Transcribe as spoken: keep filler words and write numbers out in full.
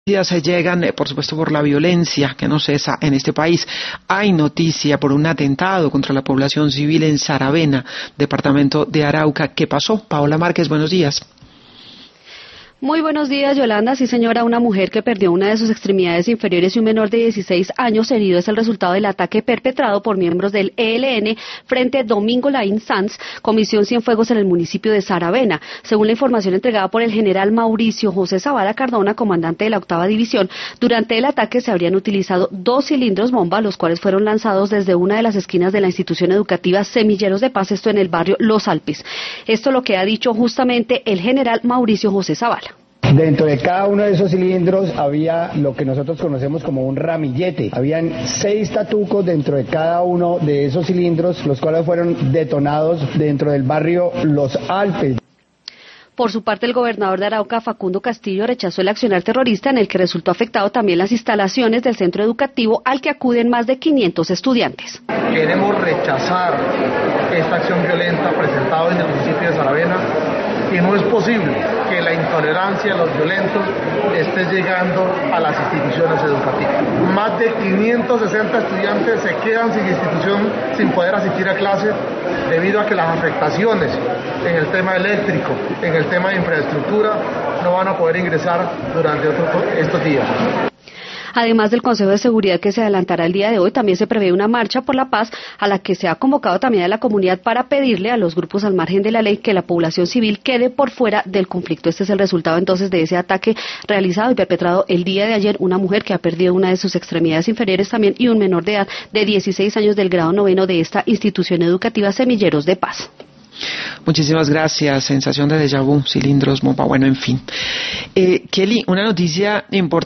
Días se llegan, eh, por supuesto, por la violencia que no cesa en este país. Hay noticia por un atentado contra la población civil en Saravena, departamento de Arauca. ¿Qué pasó? Paola Márquez, buenos días. Muy buenos días, Yolanda. Sí, señora, una mujer que perdió una de sus extremidades inferiores y un menor de dieciséis años herido es el resultado del ataque perpetrado por miembros del E L N frente a Domingo Laín Sanz, Comisión Cienfuegos en el municipio de Saravena. Según la información entregada por el general Mauricio José Zavala Cardona, comandante de la octava división, durante el ataque se habrían utilizado dos cilindros bomba, los cuales fueron lanzados desde una de las esquinas de la institución educativa Semilleros de Paz, esto en el barrio Los Alpes. Esto es lo que ha dicho justamente el general Mauricio José Zavala. Dentro de cada uno de esos cilindros había lo que nosotros conocemos como un ramillete. Habían seis tatucos dentro de cada uno de esos cilindros, los cuales fueron detonados dentro del barrio Los Alpes. Por su parte, el gobernador de Arauca, Facundo Castillo, rechazó el accionar terrorista en el que resultó afectado también las instalaciones del centro educativo al que acuden más de quinientos estudiantes. Queremos rechazar esta acción violenta presentada en el municipio de Saravena y no es posible que la intolerancia de los violentos esté llegando a las instituciones educativas. Más de quinientos sesenta estudiantes se quedan sin institución, sin poder asistir a clases debido a que las afectaciones en el tema eléctrico, en el tema de infraestructura, no van a poder ingresar durante otro, estos días. Además del Consejo de Seguridad que se adelantará el día de hoy, también se prevé una marcha por la paz a la que se ha convocado también a la comunidad para pedirle a los grupos al margen de la ley que la población civil quede por fuera del conflicto. Este es el resultado entonces de ese ataque realizado y perpetrado el día de ayer. Una mujer que ha perdido una de sus extremidades inferiores también y un menor de edad de dieciséis años del grado noveno de esta institución educativa Semilleros de Paz. Muchísimas gracias. Sensación de déjà vu, cilindros, bomba, bueno, en fin. Eh, Kelly, una noticia importante.